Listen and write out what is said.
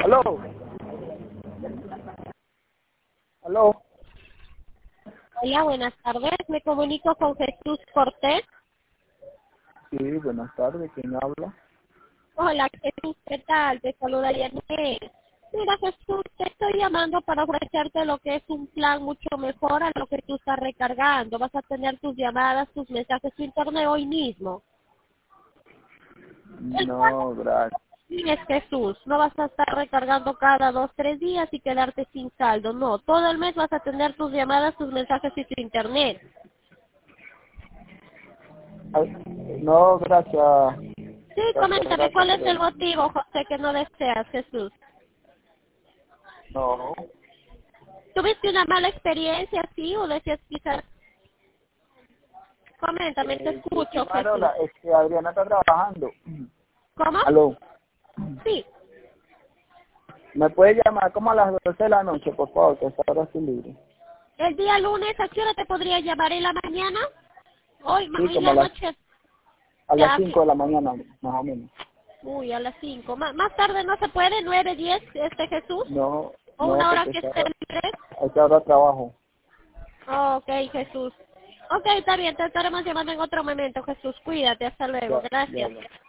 Aló. Aló. Hola, buenas tardes. Me comunico con Jesús Cortés. Sí, buenas tardes. ¿Quién habla? Hola, Jesús, ¿qué tal? Te saluda Yanet. Mira, Jesús, te estoy llamando para ofrecerte lo que es un plan mucho mejor a lo que tú estás recargando. Vas a tener tus llamadas, tus mensajes, tu internet hoy mismo. El plan No, gracias. es Jesús. No vas a estar recargando cada 2, 3 días y quedarte sin saldo. No, todo el mes vas a tener tus llamadas, tus mensajes y tu internet. Ay, no, gracias. Sí, coméntame, Gracias, ¿cuál es el pero motivo, José, que no deseas, Jesús? no. ¿Tuviste una mala experiencia, sí? ¿O decías quizás? Coméntame, te Sí, escucho, Jesús. Marola, Adriana está trabajando. ¿Cómo? Aló. Sí. ¿Me puede llamar como a las 12 de la noche, por favor, que esta hora estoy libre? ¿El día lunes a qué hora te podría llamar? ¿En la mañana? Hoy, Sí, en como la noche. a las Ya, 5 de la mañana, más o menos. uy, a las 5. Más tarde no se puede, 9, 10, Jesús. No, ¿O no, una hora porque que esté libre? a esta hora trabajo. Ok, Jesús. Ok, está bien, te estaremos llamando en otro momento, Jesús. Cuídate, hasta luego. Ya, ya, Gracias. ya.